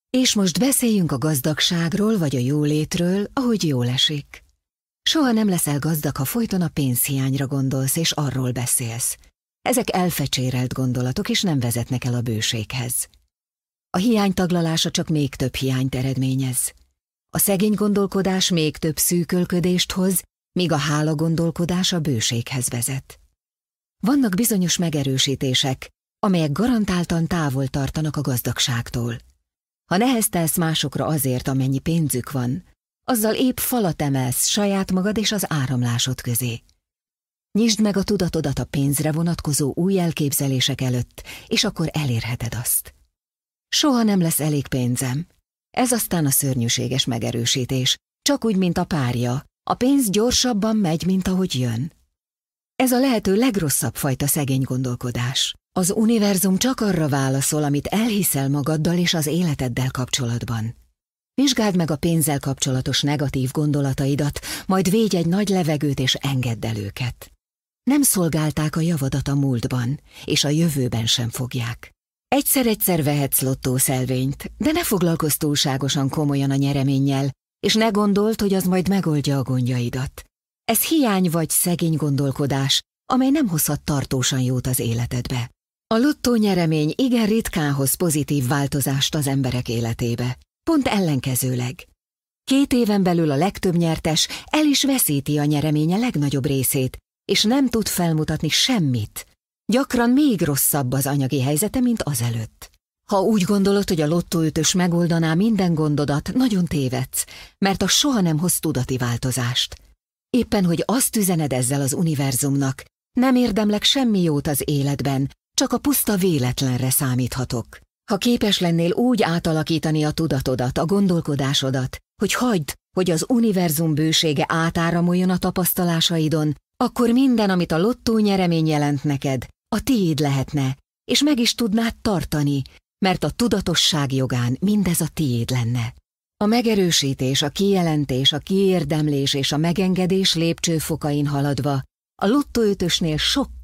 És most beszéljünk a gazdagságról vagy a jólétről, ahogy jól esik. Soha nem leszel gazdag, ha folyton a pénzhiányra gondolsz és arról beszélsz. Ezek elfecsérelt gondolatok, és nem vezetnek el a bőséghez. A hiány taglalása csak még több hiányt eredményez. A szegény gondolkodás még több szűkölködést hoz, míg a hála gondolkodás a bőséghez vezet. Vannak bizonyos megerősítések, amelyek garantáltan távol tartanak a gazdagságtól. Ha neheztelsz másokra azért, amennyi pénzük van, azzal épp falat emelsz saját magad és az áramlásod közé. Nyisd meg a tudatodat a pénzre vonatkozó új elképzelések előtt, és akkor elérheted azt. Soha nem lesz elég pénzem. Ez aztán a szörnyűséges megerősítés, csak úgy, mint a párja. A pénz gyorsabban megy, mint ahogy jön. Ez a lehető legrosszabb fajta szegény gondolkodás. Az univerzum csak arra válaszol, amit elhiszel magaddal és az életeddel kapcsolatban. Vizsgáld meg a pénzzel kapcsolatos negatív gondolataidat, majd védj egy nagy levegőt és engedd el őket. Nem szolgálták a javadat a múltban, és a jövőben sem fogják. Egyszer-egyszer vehetsz lottószelvényt, de ne foglalkozz túlságosan komolyan a nyereménnyel, és ne gondold, hogy az majd megoldja a gondjaidat. Ez hiány vagy szegény gondolkodás, amely nem hozhat tartósan jót az életedbe. A lottónyeremény igen ritkán hoz pozitív változást az emberek életébe. Pont ellenkezőleg. 2 éven belül a legtöbb nyertes el is veszíti a nyereménye legnagyobb részét, és nem tud felmutatni semmit. Gyakran még rosszabb az anyagi helyzete, mint azelőtt. Ha úgy gondolod, hogy a lottóütös megoldaná minden gondodat, nagyon tévedsz, mert az soha nem hoz tudati változást. Éppen, hogy azt üzened ezzel az univerzumnak, nem érdemlek semmi jót az életben, csak a puszta véletlenre számíthatok. Ha képes lennél úgy átalakítani a tudatodat, a gondolkodásodat, hogy hagyd, hogy az univerzum bősége átáramoljon a tapasztalásaidon, akkor minden, amit a lottó nyeremény jelent neked, a tiéd lehetne, és meg is tudnád tartani, mert a tudatosság jogán mindez a tiéd lenne. A megerősítés, a kijelentés, a kiérdemlés és a megengedés lépcsőfokain haladva, a lottóötösnél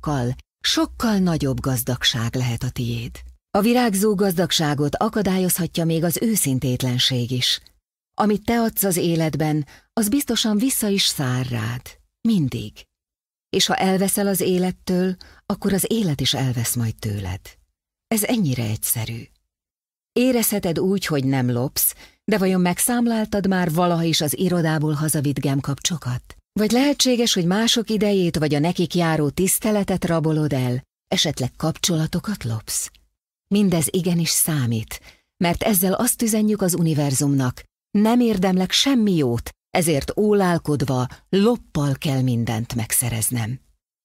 sokkal nagyobb gazdagság lehet a tiéd. A virágzó gazdagságot akadályozhatja még az őszintétlenség is. Amit te adsz az életben, az biztosan vissza is szár rád. Mindig. És ha elveszel az élettől, akkor az élet is elvesz majd tőled. Ez ennyire egyszerű. Érezheted úgy, hogy nem lopsz, de vajon megszámláltad már valaha is az irodából hazavitt gemkapcsokat? Vagy lehetséges, hogy mások idejét vagy a nekik járó tiszteletet rabolod el, esetleg kapcsolatokat lopsz? Mindez igenis számít, mert ezzel azt üzenjük az univerzumnak, nem érdemlek semmi jót, ezért ólálkodva, loppal kell mindent megszereznem.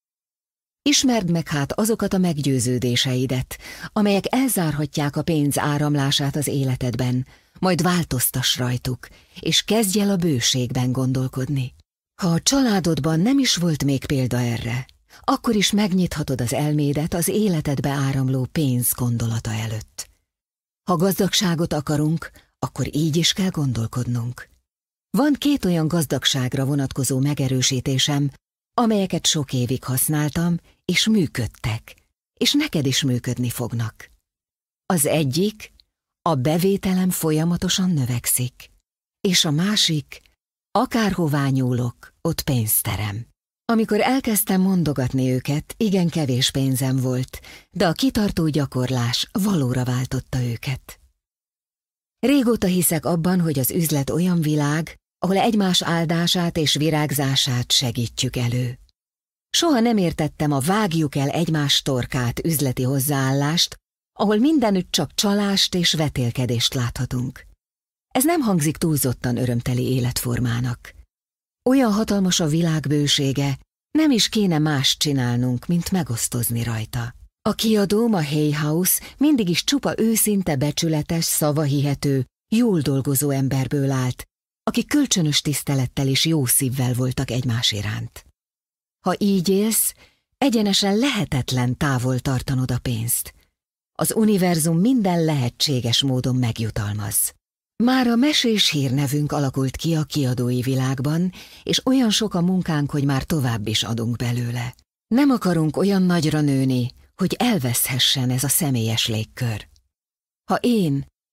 Ismerd meg hát azokat a meggyőződéseidet, amelyek elzárhatják a pénz áramlását az életedben, majd változtass rajtuk, és kezdj el a bőségben gondolkodni. Ha a családodban nem is volt még példa erre, akkor is megnyithatod az elmédet az életedbe áramló pénz gondolata előtt. Ha gazdagságot akarunk, akkor így is kell gondolkodnunk. Van 2 olyan gazdagságra vonatkozó megerősítésem, amelyeket sok évig használtam, és működtek, és neked is működni fognak. Az egyik, a bevételem folyamatosan növekszik, és a másik, akárhová nyúlok, ott pénzt terem. Amikor elkezdtem mondogatni őket, igen kevés pénzem volt, de a kitartó gyakorlás valóra váltotta őket. Régóta hiszek abban, hogy az üzlet olyan világ, ahol egymás áldását és virágzását segítjük elő. Soha nem értettem a vágjuk el egymás torkát üzleti hozzáállást, ahol mindenütt csak csalást és vetélkedést láthatunk. Ez nem hangzik túlzottan örömteli életformának. Olyan hatalmas a világ bősége, nem is kéne más csinálnunk, mint megosztozni rajta. A kiadóm, a Hay House mindig is csupa őszinte, becsületes, szavahihető, jól dolgozó emberből állt, akik kölcsönös tisztelettel és jó szívvel voltak egymás iránt. Ha így élsz, egyenesen lehetetlen távol tartanod a pénzt. Az univerzum minden lehetséges módon megjutalmaz. Már a mesés hírnevünk alakult ki a kiadói világban, és olyan sok a munkánk, hogy már tovább is adunk belőle. Nem akarunk olyan nagyra nőni, hogy elveszhessen ez a személyes légkör. Ha én,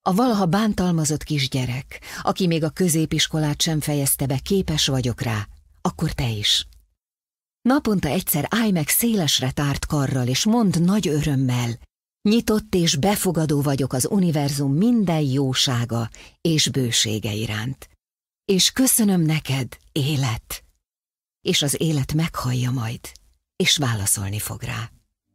a valaha bántalmazott kisgyerek, aki még a középiskolát sem fejezte be, képes vagyok rá, akkor te is. Naponta egyszer állj meg szélesre tárt karral, és mondd nagy örömmel, nyitott és befogadó vagyok az univerzum minden jósága és bősége iránt. És köszönöm neked, élet. És az élet meghallja majd, és válaszolni fog rá.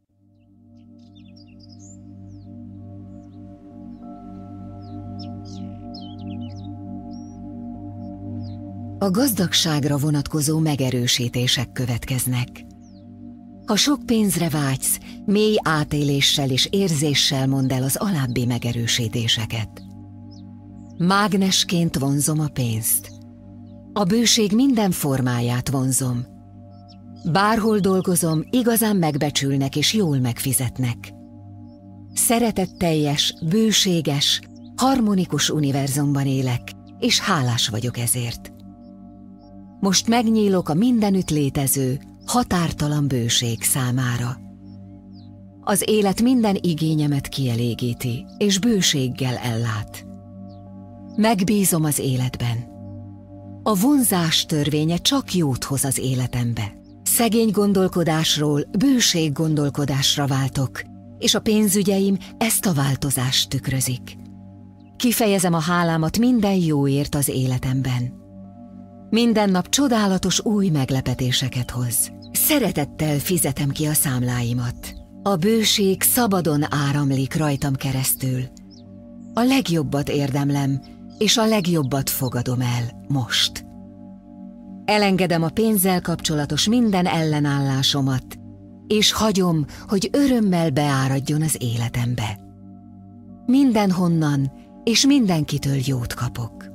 A gazdagságra vonatkozó megerősítések következnek. Ha sok pénzre vágysz, mély átéléssel és érzéssel mondd el az alábbi megerősítéseket. Mágnesként vonzom a pénzt. A bőség minden formáját vonzom. Bárhol dolgozom, igazán megbecsülnek és jól megfizetnek. Szeretetteljes, bőséges, harmonikus univerzumban élek, és hálás vagyok ezért. Most megnyílok a mindenütt létező, határtalan bőség számára. Az élet minden igényemet kielégíti, és bőséggel ellát. Megbízom az életben. A vonzás törvénye csak jót hoz az életembe. Szegény gondolkodásról bőség gondolkodásra váltok, és a pénzügyeim ezt a változást tükrözik. Kifejezem a hálámat minden jóért az életemben. Minden nap csodálatos új meglepetéseket hoz. Szeretettel fizetem ki a számláimat. A bőség szabadon áramlik rajtam keresztül. A legjobbat érdemlem, és a legjobbat fogadom el most. Elengedem a pénzzel kapcsolatos minden ellenállásomat, és hagyom, hogy örömmel beáradjon az életembe. Mindenhonnan és mindenkitől jót kapok.